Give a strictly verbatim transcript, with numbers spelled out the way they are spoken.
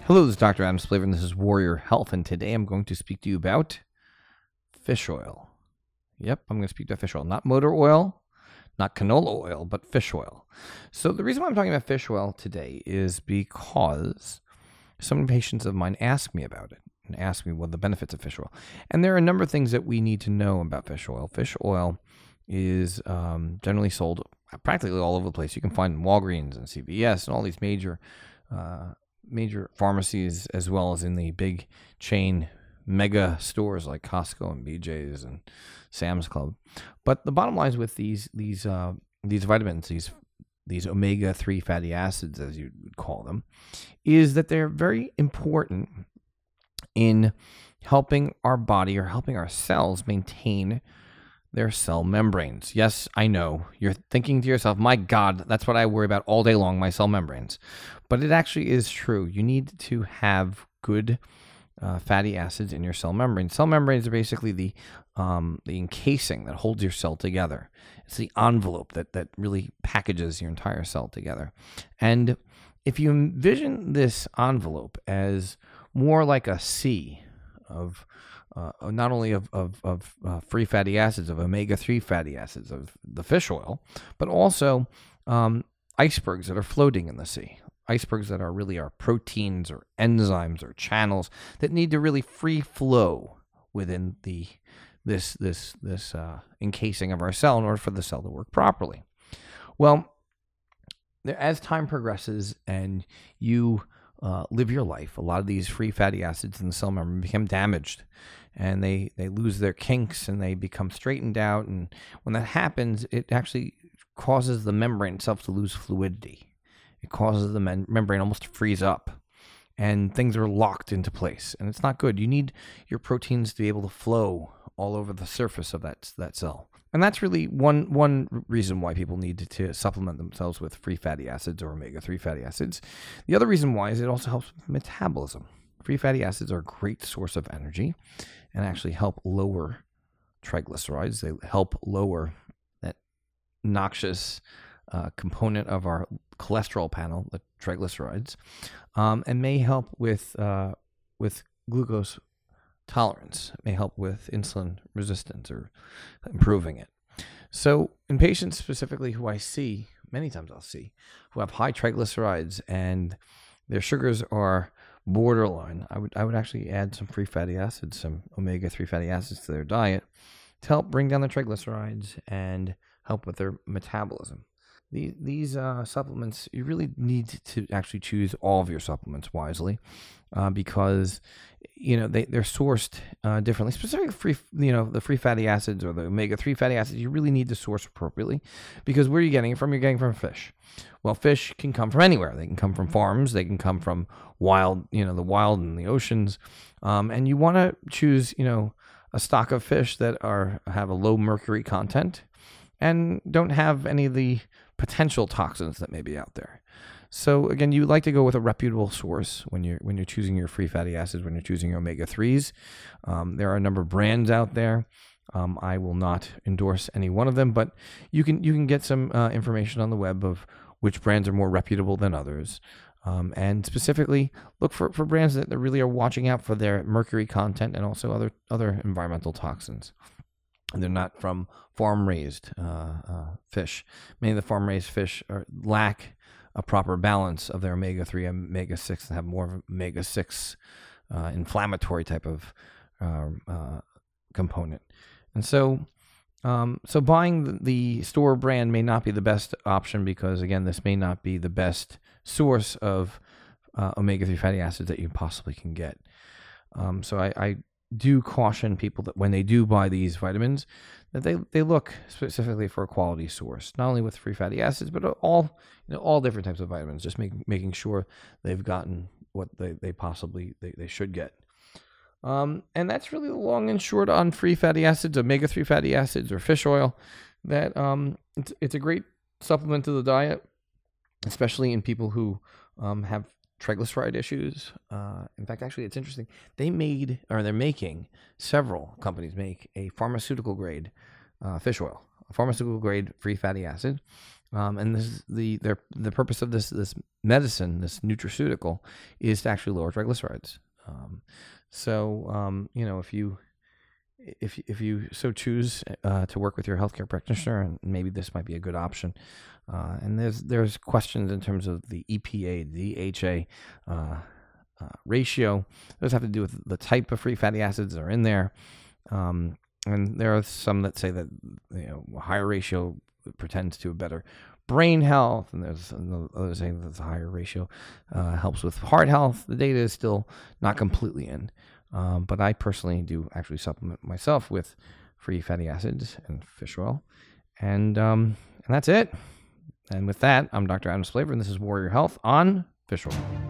Hello, this is Doctor Adam Splaver, and this is Warrior Health, and today I'm going to speak to you about fish oil. Yep, I'm going to speak about fish oil, not motor oil, not canola oil, but fish oil. So the reason why I'm talking about fish oil today is because some patients of mine ask me about it and ask me what are the benefits of fish oil. And there are a number of things that we need to know about fish oil. Fish oil is um, generally sold practically all over the place. You can find it in Walgreens and C V S and all these major uh, major pharmacies, as well as in the big chain mega stores like Costco and B J's and Sam's Club. But the bottom line is with these these uh, these vitamins, these these omega three fatty acids, as you would call them, is that they're very important in helping our body or helping our cells maintain their cell membranes. Yes, I know. You're thinking to yourself, my God, that's what I worry about all day long, my cell membranes. But it actually is true. You need to have good uh, fatty acids in your cell membrane. Cell membranes are basically the um, the encasing that holds your cell together. It's the envelope that, that really packages your entire cell together. And if you envision this envelope as more like a sea of Uh, not only of, of, of uh, free fatty acids, of omega three fatty acids, of the fish oil, but also um, icebergs that are floating in the sea. Icebergs that are really our proteins or enzymes or channels that need to really free flow within the this this this uh, encasing of our cell in order for the cell to work properly. Well, as time progresses and you uh, live your life, a lot of these free fatty acids in the cell membrane become damaged. And they, they lose their kinks and they become straightened out. And when that happens, it actually causes the membrane itself to lose fluidity. It causes the mem- membrane almost to freeze up. And things are locked into place. And it's not good. You need your proteins to be able to flow all over the surface of that, that cell. And that's really one one reason why people need to, to supplement themselves with free fatty acids or omega three fatty acids. The other reason why is it also helps with metabolism. Free fatty acids are a great source of energy and actually help lower triglycerides. They help lower that noxious uh, component of our cholesterol panel, the triglycerides, um, and may help with uh, with glucose tolerance. It may help with insulin resistance or improving it. So in patients specifically who I see, many times I'll see, who have high triglycerides and their sugars are borderline, I would I would actually add some free fatty acids, some omega three fatty acids to their diet to help bring down the triglycerides and help with their metabolism. These, these uh, supplements, you really need to actually choose all of your supplements wisely uh, because, you know, they, they're sourced uh, differently. Specifically, free, you know, the free fatty acids or the omega three fatty acids, you really need to source appropriately because where are you getting it from? You're getting from fish. Well, fish can come from anywhere. They can come from farms. They can come from wild, you know, the wild and the oceans. Um, and you want to choose, you know, a stock of fish that are have a low mercury content and don't have any of the potential toxins that may be out there. So again, you like to go with a reputable source when you're when you're choosing your free fatty acids, when you're choosing your omega threes. Um, there are a number of brands out there. Um, I will not endorse any one of them, but you can you can get some uh, information on the web of which brands are more reputable than others. Um, and specifically, look for, for brands that, that really are watching out for their mercury content and also other other environmental toxins. And they're not from farm-raised uh, uh, fish. Many of the farm-raised fish are, lack a proper balance of their omega three and omega six and have more of omega six uh, inflammatory type of uh, uh, component. And so um, so buying the, the store brand may not be the best option because, again, this may not be the best source of uh, omega three fatty acids that you possibly can get. Um, so I, I do caution people that when they do buy these vitamins, that they, they look specifically for a quality source, not only with free fatty acids, but all you know all different types of vitamins. Just make, making sure they've gotten what they, they possibly they, they should get. Um, and that's really the long and short on free fatty acids, omega three fatty acids, or fish oil. That um, it's it's a great supplement to the diet, especially in people who um, have triglyceride issues. Uh, in fact, actually, it's interesting. They made, or they're making, several companies make a pharmaceutical grade uh, fish oil, a pharmaceutical grade free fatty acid Um, and this is the their, the purpose of this this medicine, this nutraceutical, is to actually lower triglycerides. Um, so um, you know, if you if if you so choose uh, to work with your healthcare practitioner, and maybe this might be a good option. Uh, and there's there's questions in terms of the E P A, the D H A uh, uh, ratio. Those have to do with the type of free fatty acids that are in there. Um, and there are some that say that, you know, a higher ratio pretends to a better brain health, and there's others saying that the higher ratio uh, helps with heart health. The data is still not completely in, um, but I personally do actually supplement myself with free fatty acids and fish oil, and um, and that's it. And with that, I'm Doctor Adam Splaver, and this is Warrior Health on Fish Oil.